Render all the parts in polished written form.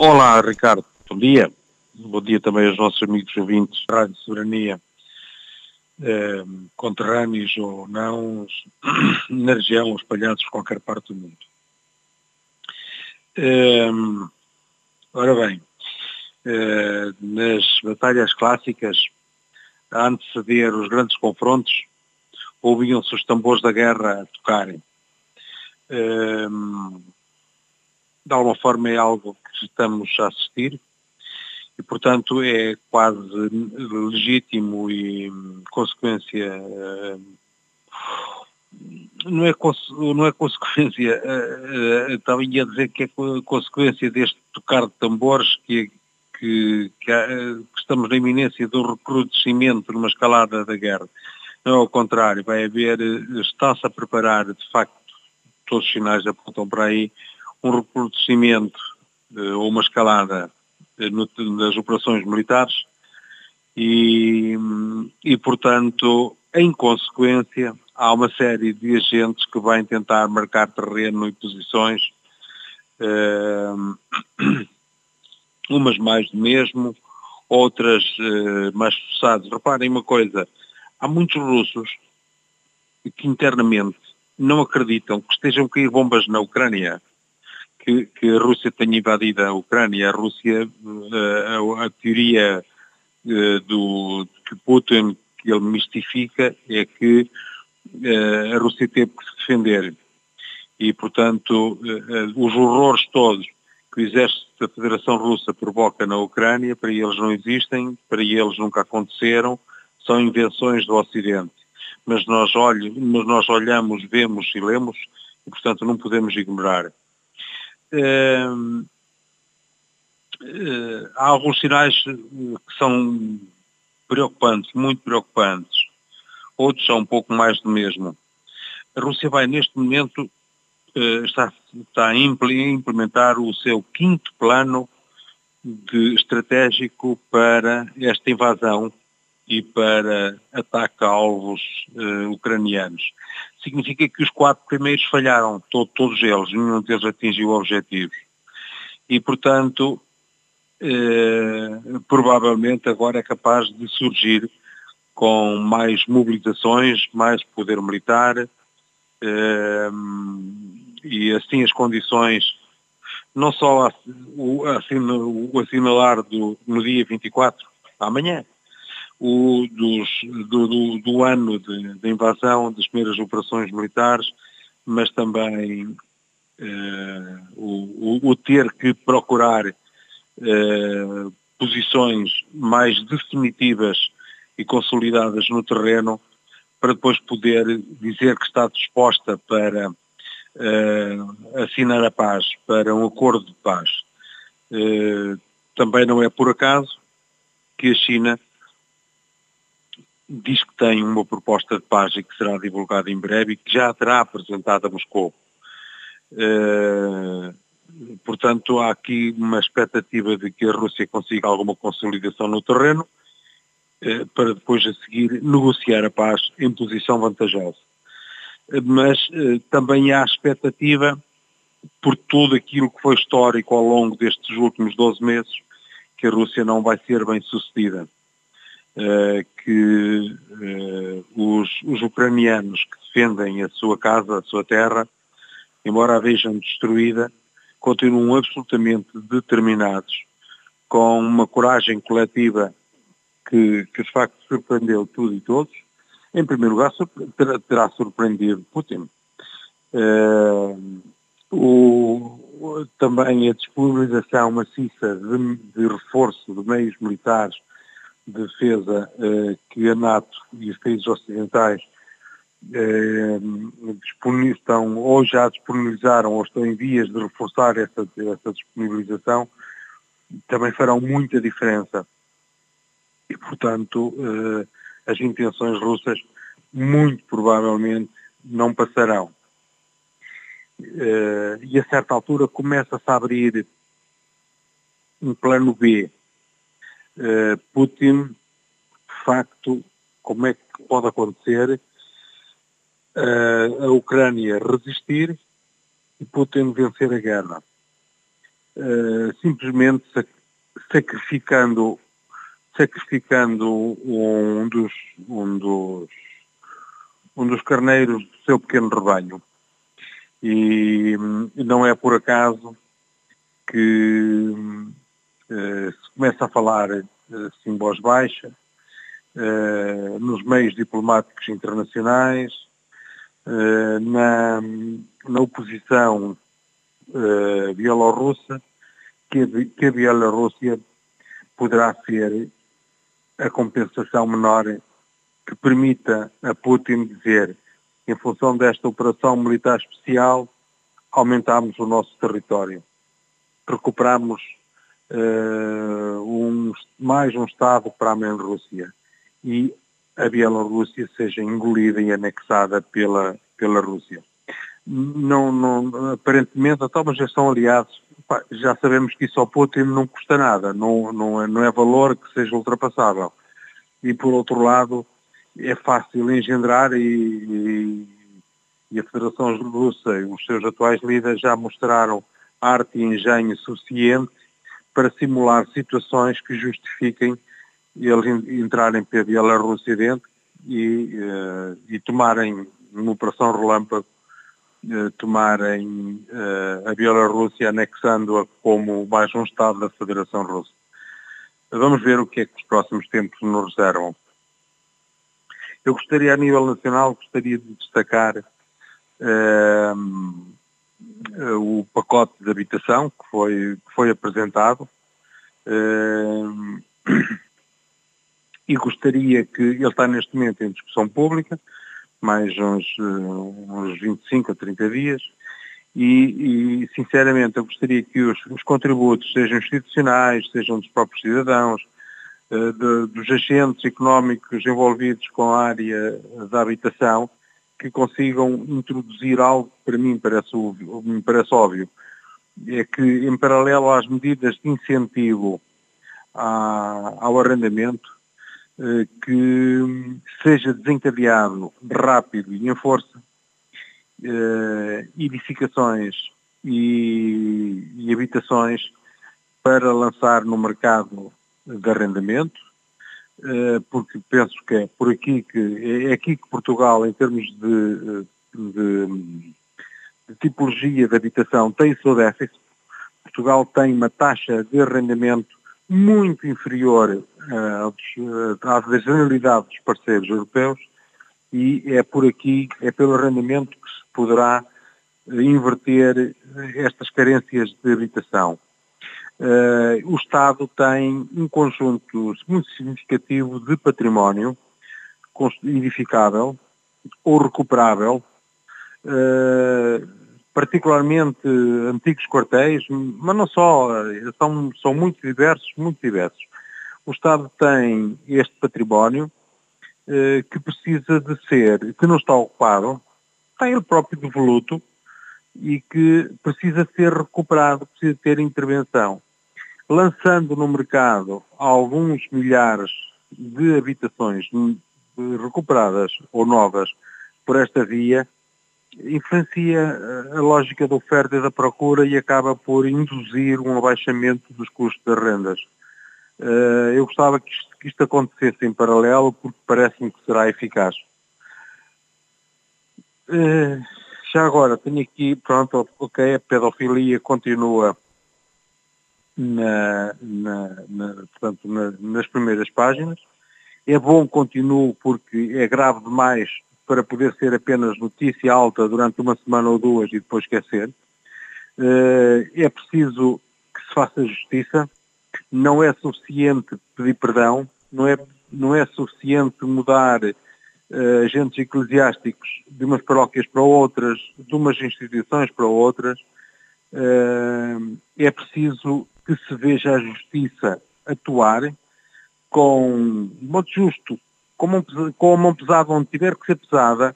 Olá, Ricardo. Bom dia. Bom dia também aos nossos amigos ouvintes da Rádio Soberania, conterrâneos ou não, na região, espalhados por qualquer parte do mundo. Ora bem, nas batalhas clássicas, a anteceder os grandes confrontos, ouviam-se os tambores da guerra a tocarem. De alguma forma é algo que estamos a assistir e, portanto, é quase legítimo e consequência, não é consequência, estava a dizer que é consequência deste tocar de tambores que estamos na iminência do recrudescimento numa escalada da guerra. Não, ao contrário, vai haver, está-se a preparar, de facto, todos os sinais apontam para aí, um recrudescimento ou uma escalada das operações militares e, portanto, em consequência, há uma série de agentes que vão tentar marcar terreno e posições, umas mais do mesmo, outras mais forçadas. Reparem uma coisa, há muitos russos que internamente não acreditam que estejam a cair bombas na Ucrânia, que a Rússia tenha invadido a Ucrânia. A Rússia, a teoria que Putin, que ele mistifica, é que a Rússia teve que se defender. E, portanto, os horrores todos que o exército da Federação Russa provoca na Ucrânia, para eles não existem, para eles nunca aconteceram, são invenções do Ocidente. Mas nós olhamos, vemos e lemos, e, portanto, não podemos ignorar. Há alguns sinais que são preocupantes, muito preocupantes. Outros são um pouco mais do mesmo. A Rússia vai, neste momento, está a implementar o seu 5º plano estratégico para esta invasão e para ataque a alvos ucranianos. Significa que os 4 primeiros falharam, todos eles, nenhum deles atingiu objetivos. E, portanto, provavelmente agora é capaz de surgir com mais mobilizações, mais poder militar, e assim as condições, não só o assinalar no dia 24, amanhã, do ano de invasão, das primeiras operações militares, mas também o ter que procurar posições mais definitivas e consolidadas no terreno para depois poder dizer que está disposta para assinar a paz, para um acordo de paz. Também não é por acaso que a China diz que tem uma proposta de paz e que será divulgada em breve e que já terá apresentado a Moscou. Portanto, há aqui uma expectativa de que a Rússia consiga alguma consolidação no terreno para depois a seguir negociar a paz em posição vantajosa. Mas também há expectativa, por tudo aquilo que foi histórico ao longo destes últimos 12 meses, que a Rússia não vai ser bem sucedida. Que os ucranianos que defendem a sua casa, a sua terra, embora a vejam destruída, continuam absolutamente determinados, com uma coragem coletiva que de facto surpreendeu tudo e todos. Em primeiro lugar, terá surpreendido Putin. Também a disponibilização maciça de reforço de meios militares de defesa que a NATO e os países ocidentais estão ou já disponibilizaram ou estão em vias de reforçar essa disponibilização, também farão muita diferença. E, portanto, as intenções russas muito provavelmente não passarão. E a certa altura começa-se a abrir um plano B. Putin, de facto, como é que pode acontecer a Ucrânia resistir e Putin vencer a guerra? simplesmente sacrificando um dos carneiros do seu pequeno rebanho. E não é por acaso que se começa a falar assim em voz baixa nos meios diplomáticos internacionais, na oposição bielorrussa, que a Bielorrússia poderá ser a compensação menor que permita a Putin dizer, em função desta operação militar especial, aumentámos o nosso território, recuperámos mais um Estado para a Rússia e a Bielorrússia seja engolida e anexada pela Rússia. Aparentemente, mas já estão aliados. Já sabemos que isso ao Putin não custa nada, não é valor que seja ultrapassável. E por outro lado, é fácil engendrar e a Federação Russa e os seus atuais líderes já mostraram arte e engenho suficiente para simular situações que justifiquem eles entrarem pela Bielorrússia dentro e tomarem uma operação relâmpago, tomarem a Bielorrússia, anexando-a como mais um Estado da Federação Russa. Vamos ver o que é que os próximos tempos nos reservam. Eu gostaria, a nível nacional, de destacar o pacote de habitação que foi apresentado e gostaria que ele está neste momento em discussão pública, mais uns 25 a 30 dias, e sinceramente eu gostaria que os contributos sejam institucionais, sejam dos próprios cidadãos, dos agentes económicos envolvidos com a área da habitação, que consigam introduzir algo que para mim me parece óbvio, é que em paralelo às medidas de incentivo ao arrendamento, que seja desencadeado rápido e em força edificações e habitações para lançar no mercado de arrendamento, porque penso que é por aqui que Portugal, em termos de tipologia de habitação, tem o seu déficit. Portugal tem uma taxa de arrendamento muito inferior à generalidade dos parceiros europeus, e é por aqui, é pelo arrendamento que se poderá inverter estas carências de habitação. O Estado tem um conjunto muito significativo de património edificável ou recuperável, particularmente antigos quartéis, mas não só, são muito diversos. O Estado tem este património que precisa de ser, que não está ocupado, está ele próprio devoluto e que precisa ser recuperado, precisa ter intervenção. Lançando no mercado alguns milhares de habitações recuperadas ou novas por esta via, influencia a lógica da oferta e da procura e acaba por induzir um abaixamento dos custos das rendas. Eu gostava que isto acontecesse em paralelo, porque parece-me que será eficaz. Já agora, tenho aqui, pronto, ok, a pedofilia continua portanto, nas primeiras páginas. É bom que continue, porque é grave demais para poder ser apenas notícia alta durante uma semana ou duas e depois esquecer. É preciso que se faça justiça. Não é suficiente pedir perdão, não é suficiente mudar agentes eclesiásticos de umas paróquias para outras, de umas instituições para outras. É preciso que se veja a justiça atuar com modo justo, com a mão pesada onde tiver que ser pesada,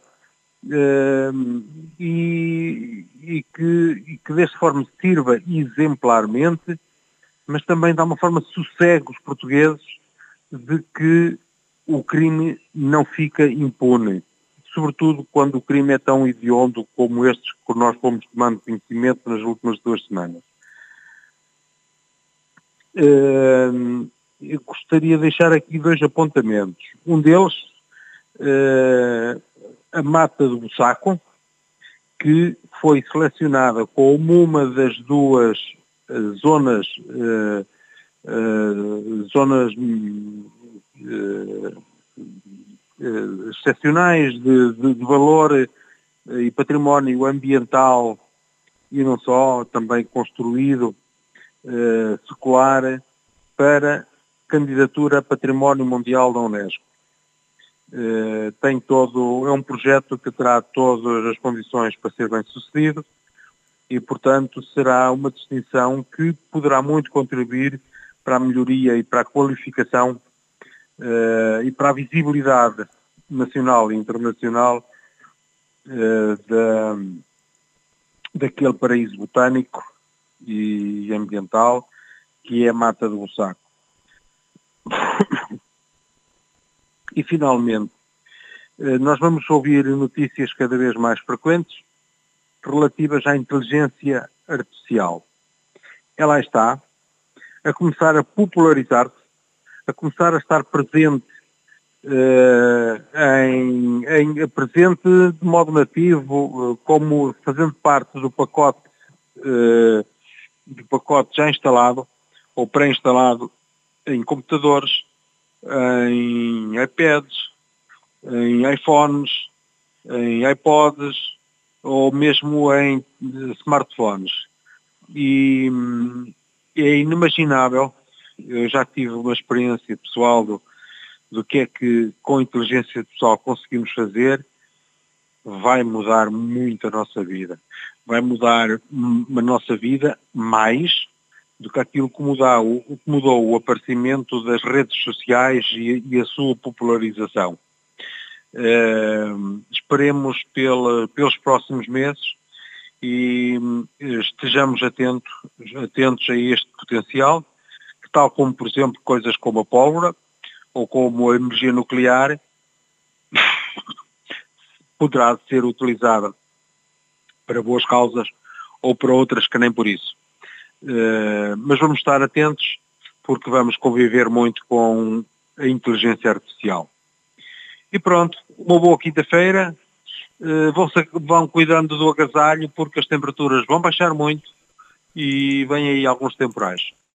e que desta forma sirva exemplarmente, mas também dá uma forma de sossego os portugueses de que o crime não fica impune, sobretudo quando o crime é tão hediondo como estes que nós fomos tomando conhecimento nas últimas 2 semanas. Eu gostaria de deixar aqui 2 apontamentos. Um deles, a Mata do Bussaco, que foi selecionada como uma das 2 zonas excepcionais de valor e património ambiental e não só, também construído, secular, para candidatura a Património Mundial da Unesco. É um projeto que terá todas as condições para ser bem sucedido e, portanto, será uma distinção que poderá muito contribuir para a melhoria e para a qualificação e para a visibilidade nacional e internacional daquele paraíso botânico e ambiental que é a Mata do Bussaco. E, finalmente, nós vamos ouvir notícias cada vez mais frequentes relativas à inteligência artificial. Ela está a começar a popularizar-se, a começar a estar presente presente de modo nativo, como fazendo parte do pacote já instalado ou pré-instalado em computadores, em iPads, em iPhones, em iPods ou mesmo em smartphones. E é inimaginável, eu já tive uma experiência pessoal do que é que com a inteligência artificial conseguimos fazer. Vai mudar muito a nossa vida. Vai mudar a nossa vida mais do que aquilo que mudou o aparecimento das redes sociais e a sua popularização. Esperemos pelos próximos meses e estejamos atentos a este potencial, que, tal como, por exemplo, coisas como a pólvora ou como a energia nuclear, poderá ser utilizada para boas causas ou para outras que nem por isso. Mas vamos estar atentos, porque vamos conviver muito com a inteligência artificial. E pronto, uma boa quinta-feira. Vão cuidando do agasalho, porque as temperaturas vão baixar muito e vêm aí alguns temporais.